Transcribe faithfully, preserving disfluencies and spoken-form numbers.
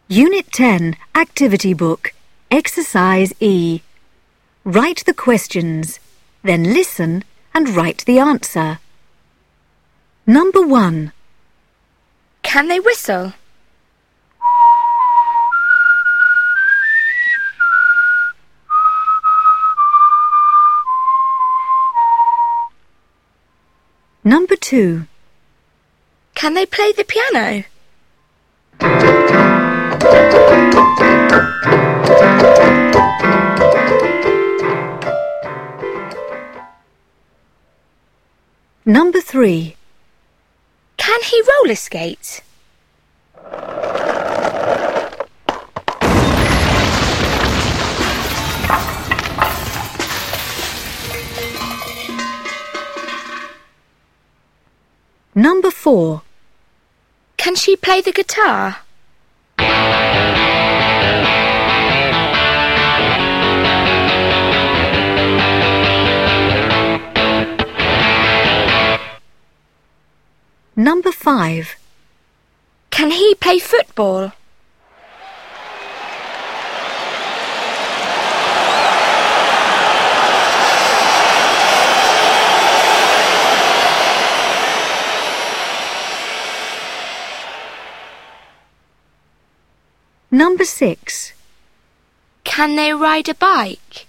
Unit ten, Activity Book, Exercise E. Write the questions, then listen and write the answer. Number one. Can they whistle? Number two. Can they play the piano? Number three. Can he roller skate? Number four. Can she play the guitar? Number five. Can he play football? Number six. Can they ride a bike?